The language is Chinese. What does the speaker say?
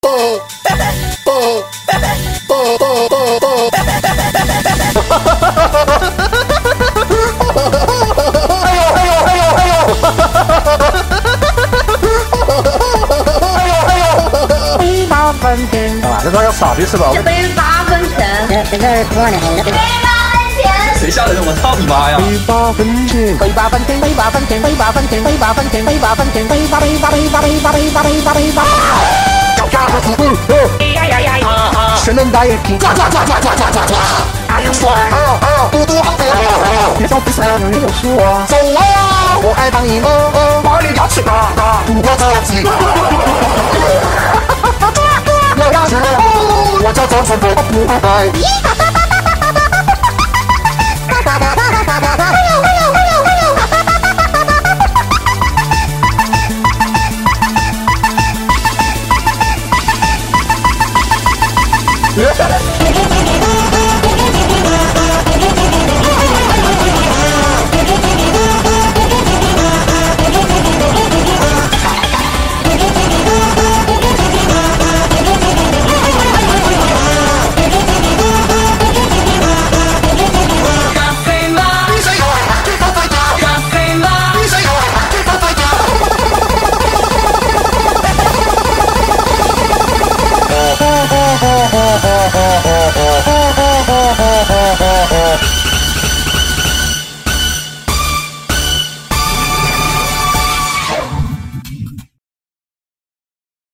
8分钱， 啊，这要傻逼是吧？ 这杯8分钱， 这是多少钱？ 杯8分钱， 谁下的人？我操你妈呀！ 杯8分钱， 杯8分钱，杯8分钱，杯8分钱，杯8分钱，杯8分钱，杯8杯8杯8杯8杯8杯8杯8。神人打野听，抓！哎呦爽！嘟嘟好屌！别说比赛没有输啊！走啊！我爱当赢把你牙齿打，赌我自己。要牙齿，我叫张传波，不拜拜。